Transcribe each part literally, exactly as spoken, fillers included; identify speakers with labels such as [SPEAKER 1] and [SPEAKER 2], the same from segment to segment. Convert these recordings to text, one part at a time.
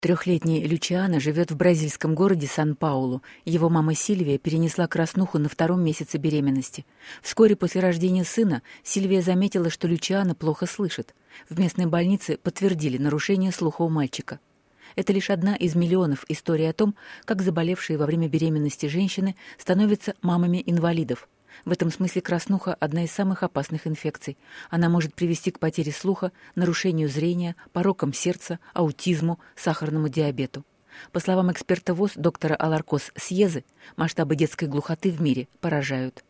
[SPEAKER 1] Трехлетний Лючиано живет в бразильском городе Сан-Паулу. Его мама Сильвия перенесла краснуху на втором месяце беременности. Вскоре после рождения сына Сильвия заметила, что Лючиано плохо слышит. В местной больнице подтвердили нарушение слуха у мальчика. Это лишь одна из миллионов историй о том, как заболевшие во время беременности женщины становятся мамами инвалидов. В этом смысле краснуха – одна из самых опасных инфекций. Она может привести к потере слуха, нарушению зрения, порокам сердца, аутизму, сахарному диабету. По словам эксперта ВОЗ доктора Аларкос Сьезы, масштабы детской глухоты в мире поражают.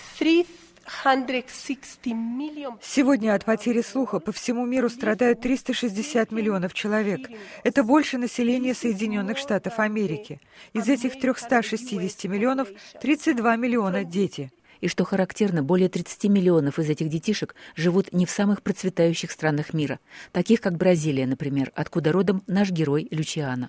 [SPEAKER 2] Сегодня от потери слуха по всему миру страдают триста шестьдесят миллионов человек. Это больше населения Соединенных Штатов Америки. Из этих трехсот шестидесяти миллионов тридцать два миллиона – дети.
[SPEAKER 1] И что характерно, более тридцати миллионов из этих детишек живут не в самых процветающих странах мира, таких как Бразилия, например, откуда родом наш герой Лючиано.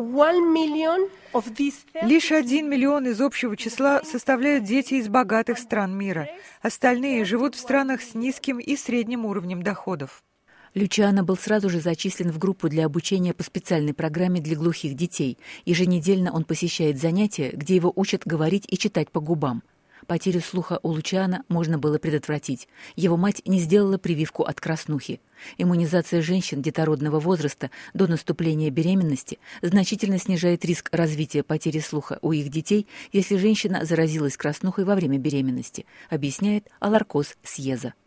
[SPEAKER 2] Лишь один миллион из общего числа составляют дети из богатых стран мира. Остальные живут в странах с низким и средним уровнем доходов.
[SPEAKER 1] Лючиано был сразу же зачислен в группу для обучения по специальной программе для глухих детей. Еженедельно он посещает занятия, где его учат говорить и читать по губам. Потерю слуха у Лючиано можно было предотвратить. Его мать не сделала прививку от краснухи. Иммунизация женщин детородного возраста до наступления беременности значительно снижает риск развития потери слуха у их детей, если женщина заразилась краснухой во время беременности, объясняет Аларкос Сьеза.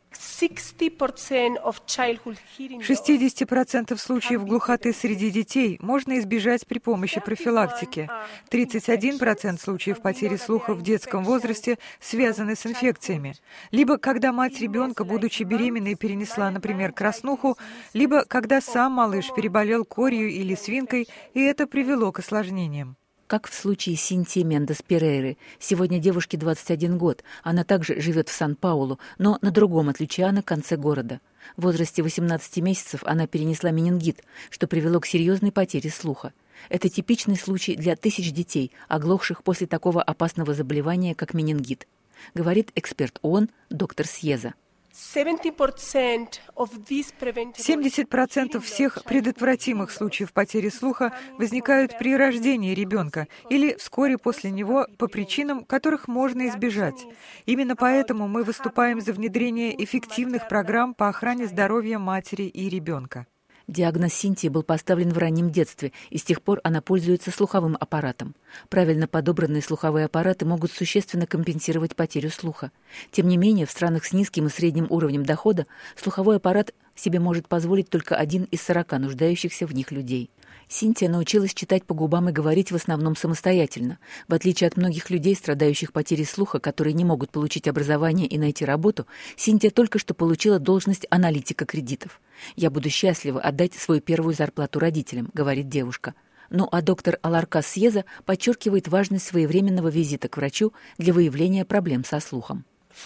[SPEAKER 2] шестьдесят процентов случаев глухоты среди детей можно избежать при помощи профилактики. тридцать один процент случаев потери слуха в детском возрасте связаны с инфекциями. Либо когда мать ребенка, будучи беременной, перенесла, например, краснуху, либо когда сам малыш переболел корью или свинкой, и это привело к осложнениям.
[SPEAKER 1] Как в случае Синтии Мендес Перейры. Сегодня девушке двадцать один год. Она также живет в Сан-Паулу, но на другом от Лючиано конце города. В возрасте восемнадцати месяцев она перенесла менингит, что привело к серьезной потере слуха. Это типичный случай для тысяч детей, оглохших после такого опасного заболевания, как менингит, говорит эксперт ООН доктор Сьеза.
[SPEAKER 2] семьдесят процентов всех предотвратимых случаев потери слуха возникают при рождении ребенка или вскоре после него по причинам, которых можно избежать. Именно поэтому мы выступаем за внедрение эффективных программ по охране здоровья матери и ребенка.
[SPEAKER 1] Диагноз Синтии был поставлен в раннем детстве, и с тех пор она пользуется слуховым аппаратом. Правильно подобранные слуховые аппараты могут существенно компенсировать потерю слуха. Тем не менее, в странах с низким и средним уровнем дохода слуховой аппарат себе может позволить только один из сорока нуждающихся в них людей. Синтия научилась читать по губам и говорить в основном самостоятельно. В отличие от многих людей, страдающих потерей слуха, которые не могут получить образование и найти работу, Синтия только что получила должность аналитика кредитов. «Я буду счастлива отдать свою первую зарплату родителям», — говорит девушка. Ну а доктор Аларкос Сьеза подчеркивает важность своевременного визита к врачу для выявления проблем со слухом.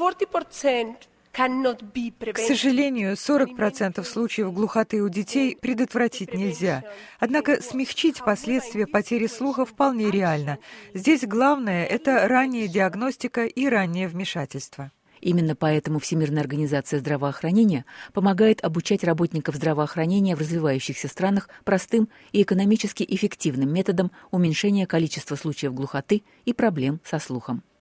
[SPEAKER 2] К сожалению, сорок процентов случаев глухоты у детей предотвратить нельзя. Однако смягчить последствия потери слуха вполне реально. Здесь главное – это ранняя диагностика и раннее вмешательство.
[SPEAKER 1] Именно поэтому Всемирная организация здравоохранения помогает обучать работников здравоохранения в развивающихся странах простым и экономически эффективным методам уменьшения количества случаев глухоты и проблем со слухом.